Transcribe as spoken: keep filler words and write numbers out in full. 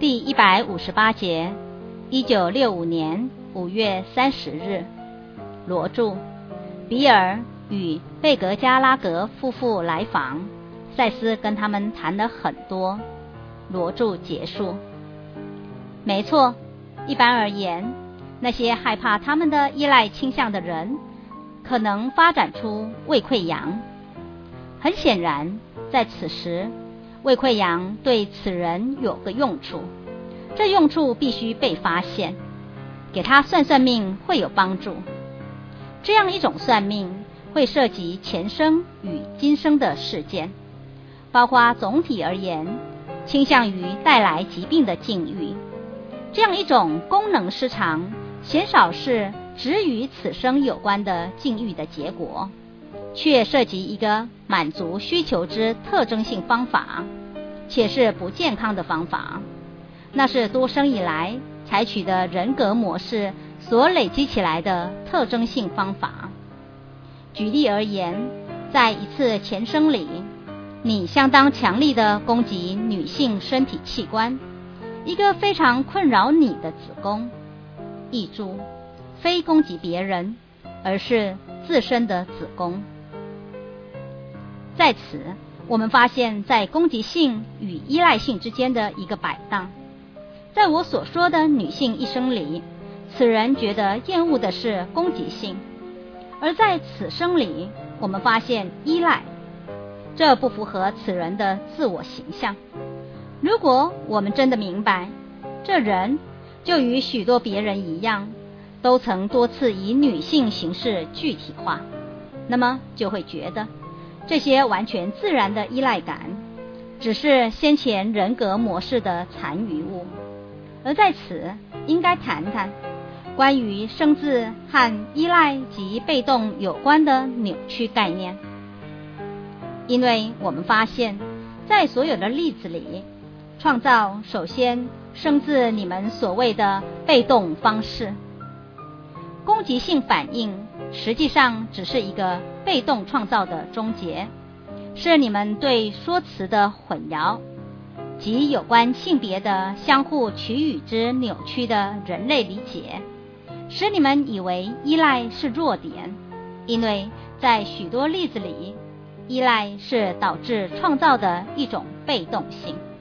第一百五十八节，一九六五年五月三十日，罗著。比尔与贝格加拉格夫妇来访，赛斯跟他们谈了很多。罗著结束。没错，一般而言，那些害怕他们的依赖倾向的人，可能发展出胃溃疡。很显然，在此时，胃溃疡对此人有个用处，这用处必须被发现，给他算算命会有帮助。这样一种算命会涉及前生与今生的事件，包括总体而言倾向于带来疾病的境遇。这样一种功能失常，鲜少是只与此生有关的境遇的结果，却涉及一个满足需求之特征性方法，且是不健康的方法。那是多生以来采取的人格模式所累积起来的特征性方法。举例而言，在一次前生里，你相当强力地攻击女性身体器官，一个非常困扰你的子宫。译注：非攻击别人，而是自身的子宫。在此，我们发现在攻击性与依赖性之间的一个摆荡。在我所说的女性一生里，此人觉得厌恶的是攻击性，而在此生里，我们发现依赖，这不符合此人的自我形象。如果我们真的明白，这人就与许多别人一样，都曾多次以女性形式具体化，那么就会觉得这些完全自然的依赖感只是先前人格模式的残余物。而在此应该谈谈关于生字和依赖及被动有关的扭曲概念。因为我们发现在所有的例子里，创造首先生自你们所谓的被动方式。攻击性反应实际上只是一个被动创造的终结，是你们对说辞的混淆及有关性别的相互取予之扭曲的人类理解，使你们以为依赖是弱点，因为在许多例子里，依赖是导致创造的一种被动性。